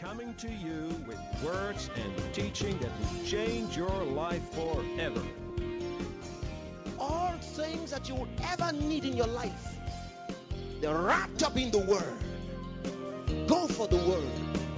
coming to you with words and teaching that will change your life forever. All things that you would ever need in your life, they're wrapped up in the Word. Go for the Word.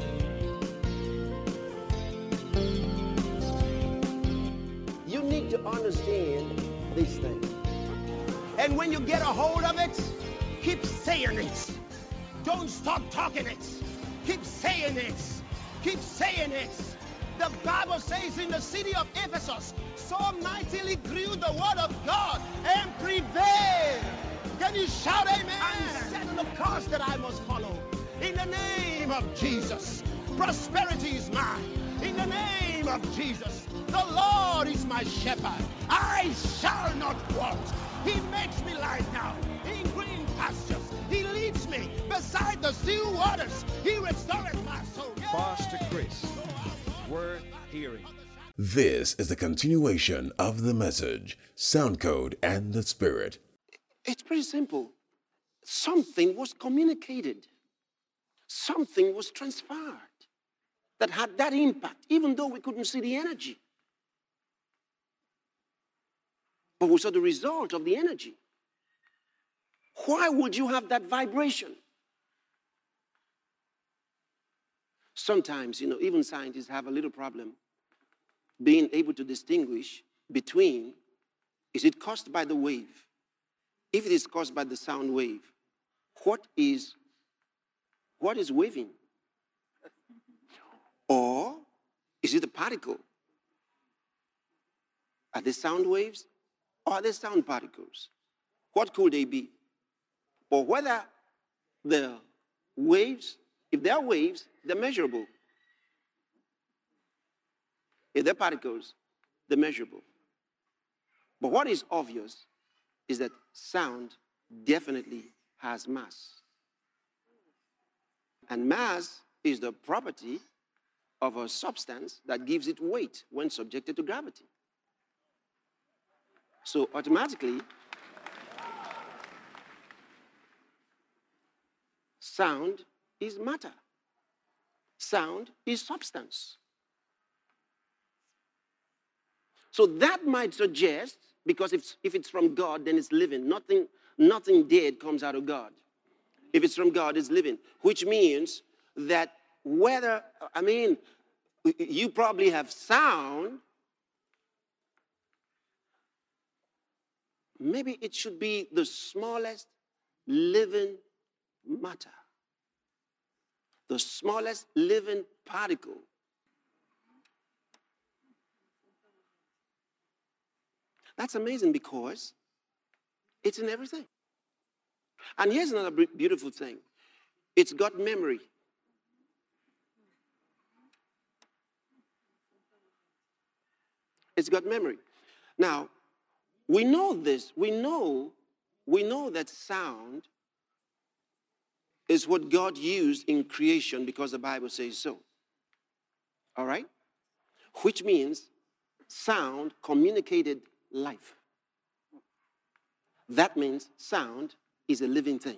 You need to understand these things. And when you get a hold of it, keep saying it. Don't stop talking it. Keep saying it. Keep saying it. The Bible says in the city of Ephesus, so mightily grew the word of God and prevailed. Can you shout amen? I'm setting the course that I must follow. In the name of Jesus, prosperity is mine. In the name of Jesus, the Lord is my shepherd. I shall not want. He makes me lie down in green pastures. He leads me beside the still waters. He restoreth my soul. Pastor Chris, worth hearing. This is the continuation of the message, Sound Code and the Spirit. It's pretty simple. Something was communicated. Something was transferred that had that impact, even though we couldn't see the energy. But we saw the result of the energy. Why would you have that vibration? Sometimes, even scientists have a little problem being able to distinguish between, is it caused by the wave? If it is caused by the sound wave, what is waving? Or is it a particle? Are they sound waves or are they sound particles? What could they be? Or whether the waves, if they are waves, they're measurable. If they're particles, they're measurable. But what is obvious is that sound definitely has mass. And mass is the property of a substance that gives it weight when subjected to gravity. So automatically, sound is matter. Sound is substance. So that might suggest, because if it's from God, then it's living. Nothing dead comes out of God. If it's from God, it's living. Which means that you probably have sound. Maybe it should be the smallest living matter. The smallest living particle. That's amazing because it's in everything. And here's another beautiful thing. It's got memory. It's got memory. Now, we know this. We know that sound is what God used in creation because the Bible says so. All right? Which means sound communicated life. That means sound is a living thing.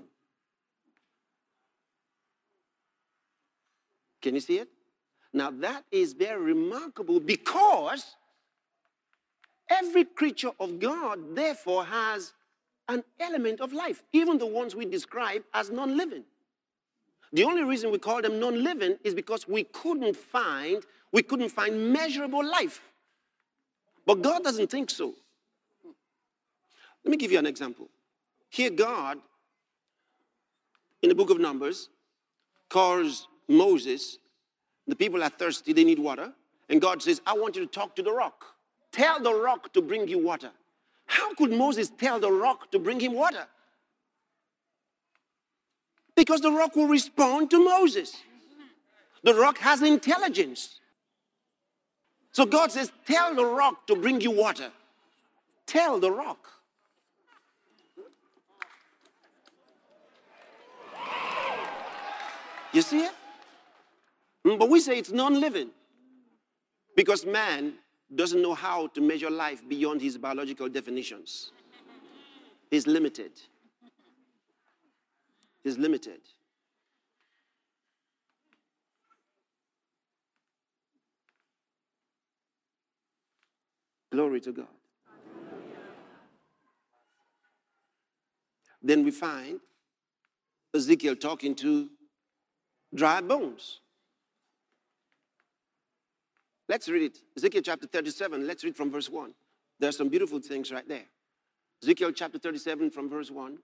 Can you see it? Now that is very remarkable because every creature of God therefore has an element of life, even the ones we describe as non-living. The only reason we call them non-living is because we couldn't find measurable life. But God doesn't think so. Let me give you an example. Here God, in the book of Numbers, calls Moses, the people are thirsty, they need water. And God says, I want you to talk to the rock. Tell the rock to bring you water. How could Moses tell the rock to bring him water? Because the rock will respond to Moses. The rock has intelligence. So God says, tell the rock to bring you water. Tell the rock. You see it? But we say it's non-living because man doesn't know how to measure life beyond his biological definitions. He's limited. He's limited. Glory to God. Then we find Ezekiel talking to dry bones. Let's read it. Ezekiel chapter 37, let's read from verse 1. There are some beautiful things right there. Ezekiel chapter 37 from verse 1.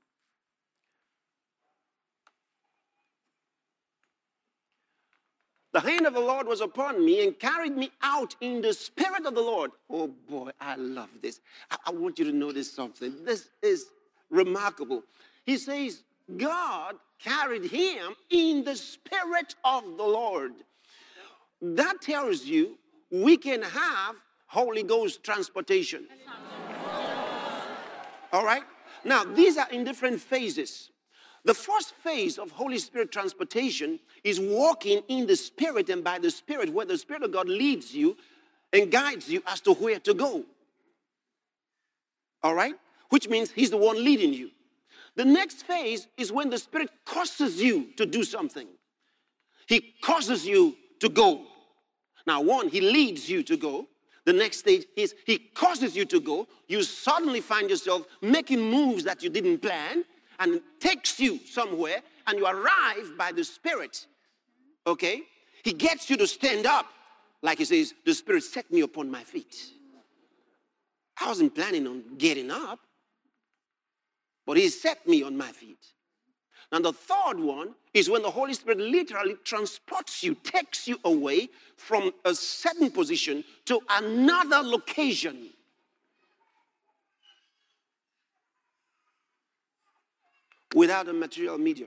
The hand of the Lord was upon me and carried me out in the spirit of the Lord. Oh boy, I love this. I want you to notice something. This is remarkable. He says, God carried him in the spirit of the Lord. That tells you we can have Holy Ghost transportation. All right? Now, these are in different phases. The first phase of Holy Spirit transportation is walking in the Spirit and by the Spirit, where the Spirit of God leads you and guides you as to where to go. All right? Which means he's the one leading you. The next phase is when the Spirit causes you to do something. He causes you to go. Now, one, he leads you to go. The next stage is he causes you to go. You suddenly find yourself making moves that you didn't plan, and takes you somewhere, and you arrive by the Spirit. Okay? He gets you to stand up. Like he says, the Spirit set me upon my feet. I wasn't planning on getting up, but he set me on my feet. Now the third one is when the Holy Spirit literally transports you, takes you away from a certain position to another location. Without a material medium.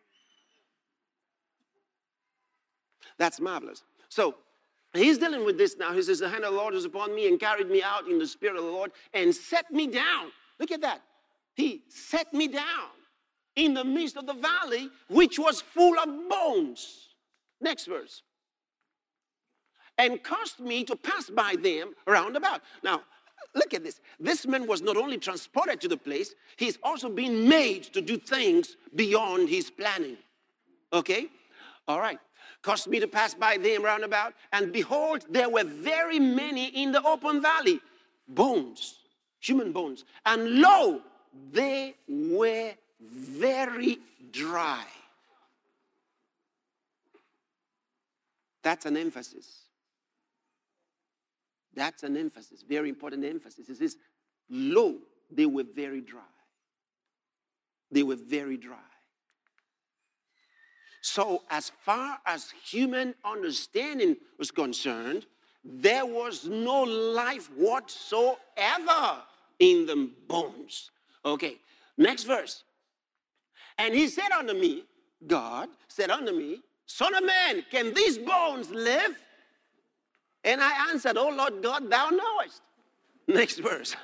That's marvelous. So he's dealing with this now. He says, the hand of the Lord was upon me and carried me out in the spirit of the Lord and set me down. Look at that. He set me down in the midst of the valley, which was full of bones. Next verse. And caused me to pass by them round about. Now, look at this. This man was not only transported to the place, he's also been made to do things beyond his planning. Okay? All right. Caused me to pass by them round about, and behold, there were very many in the open valley. Bones, human bones. And lo, they were very dry. That's an emphasis. That's an emphasis, very important emphasis. It says, lo, they were very dry. They were very dry. So as far as human understanding was concerned, there was no life whatsoever in the bones. Okay, next verse. And he said unto me, God said unto me, Son of man, can these bones live? And I answered, O Lord God, thou knowest. Next verse.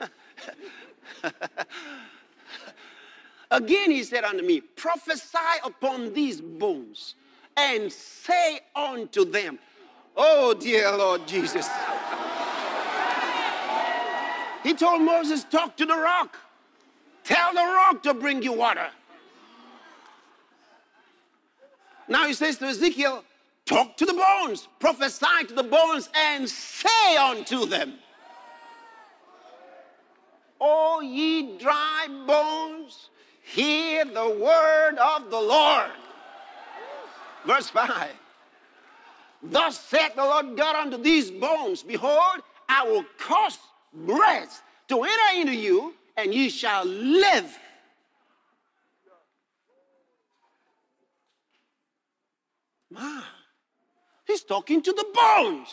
Again he said unto me, prophesy upon these bones, and say unto them, oh dear Lord Jesus. He told Moses, talk to the rock. Tell the rock to bring you water. Now he says to Ezekiel, talk to the bones, prophesy to the bones, and say unto them, O ye dry bones, hear the word of the Lord. Verse 5. Thus saith the Lord God unto these bones, behold, I will cause breath to enter into you, and ye shall live. Man, he's talking to the bones.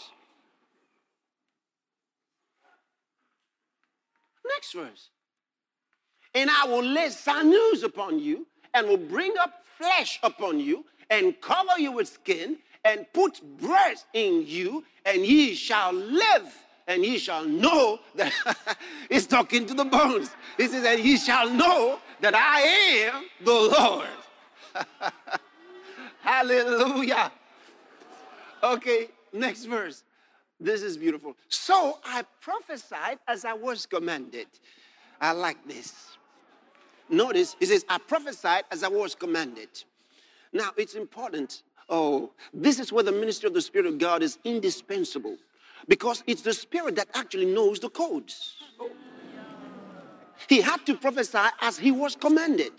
Next verse. And I will lay sinews upon you, and will bring up flesh upon you, and cover you with skin, and put breath in you, and ye shall live. And ye shall know that he's talking to the bones. He says, and ye shall know that I am the Lord. Hallelujah. Okay, next verse. This is beautiful. So I prophesied as I was commanded. I like this. Notice, he says, I prophesied as I was commanded. Now, it's important. Oh, this is where the ministry of the Spirit of God is indispensable. Because it's the Spirit that actually knows the codes. He had to prophesy as he was commanded.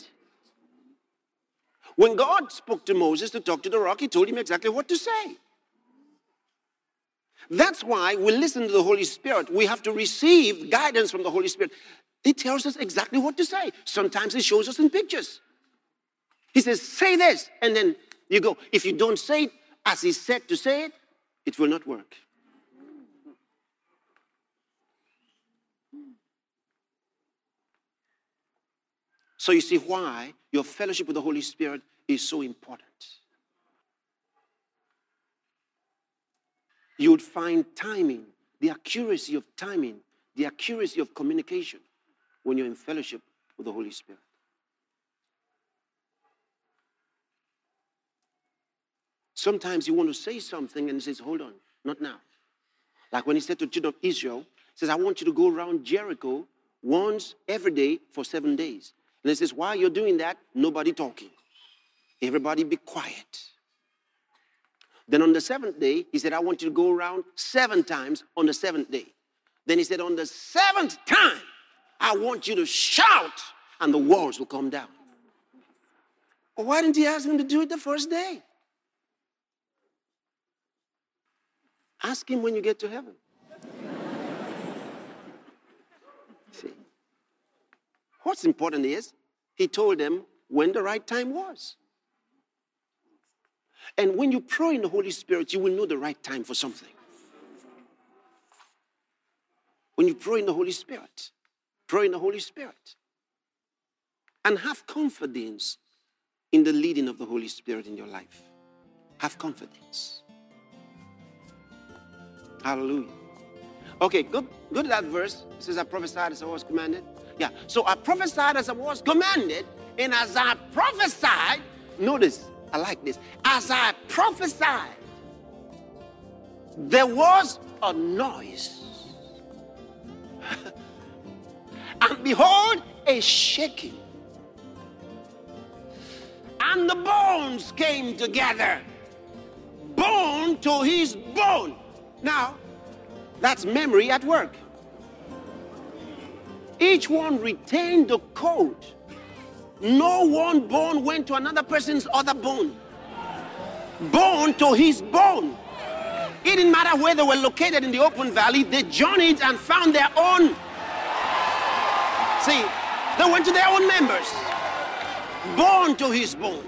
When God spoke to Moses to talk to the rock, he told him exactly what to say. That's why we listen to the Holy Spirit. We have to receive guidance from the Holy Spirit. He tells us exactly what to say. Sometimes he shows us in pictures. He says, say this, and then you go. If you don't say it as he said to say it, it will not work. So you see why your fellowship with the Holy Spirit is so important. You would find timing, the accuracy of timing, the accuracy of communication when you're in fellowship with the Holy Spirit. Sometimes you want to say something and he says, hold on, not now. Like when he said to the children of Israel, he says, I want you to go around Jericho once every day for 7 days. And he says, while you're doing that, nobody talking. Everybody be quiet. Then on the 7th day, he said, I want you to go around 7 times on the 7th day. Then he said, on the 7th time, I want you to shout and the walls will come down. Well, why didn't he ask him to do it the first day? Ask him when you get to heaven. See, what's important is he told them when the right time was. And when you pray in the Holy Spirit, you will know the right time for something. When you pray in the Holy Spirit, pray in the Holy Spirit. And have confidence in the leading of the Holy Spirit in your life. Have confidence. Hallelujah. Okay, go to that verse. It says, I prophesied as I was commanded. Yeah, so I prophesied as I was commanded, and as I prophesied, notice, I like this. As I prophesied, there was a noise. And behold, a shaking. And the bones came together. Bone to his bone. Now, that's memory at work. Each one retained the code. No one bone went to another person's other bone. Bone to his bone. It didn't matter where they were located in the open valley, they journeyed and found their own. See, they went to their own members. Bone to his bone.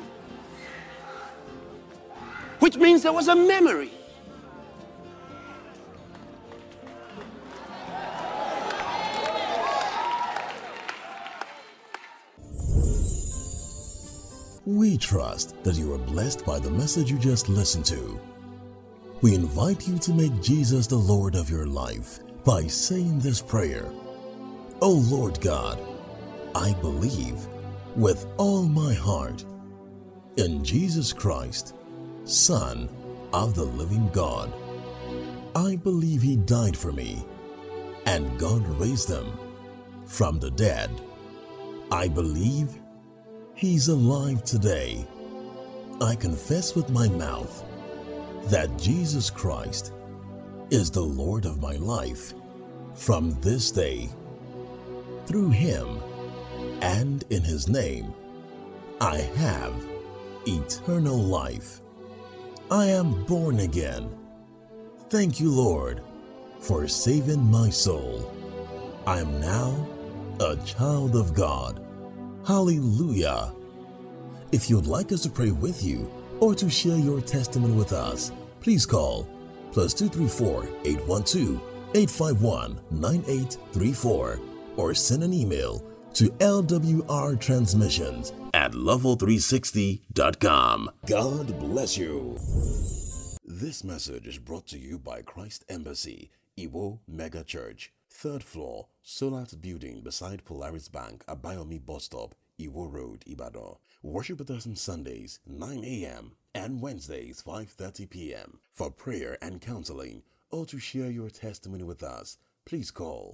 Which means there was a memory. We trust that you are blessed by the message you just listened to. We invite you to make Jesus the Lord of your life by saying this prayer. O Lord God, I believe with all my heart in Jesus Christ, Son of the living God. I believe he died for me and God raised him from the dead. I believe he's alive today. I confess with my mouth that Jesus Christ is the Lord of my life from this day. Through him and in his name, I have eternal life. I am born again. Thank you, Lord, for saving my soul. I am now a child of God. Hallelujah. If you'd like us to pray with you or to share your testimony with us, please call +234 812 851 9834 or send an email to lwrtransmissions@level360.com. God bless you. This message is brought to you by Christ Embassy, Iwo Mega Church, 3rd floor, Solat Building beside Polaris Bank, Abayomi Bus Stop, Iwo Road, Ibadan. Worship with us on Sundays, 9 a.m. and Wednesdays, 5:30 p.m. For prayer and counseling or to share your testimony with us, please call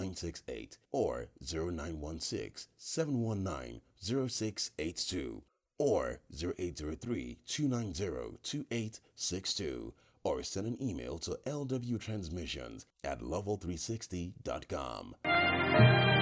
0818-11-11968 or 0916-719-0682 or 0803-290-2862, or send an email to lwtransmissions@level360.com.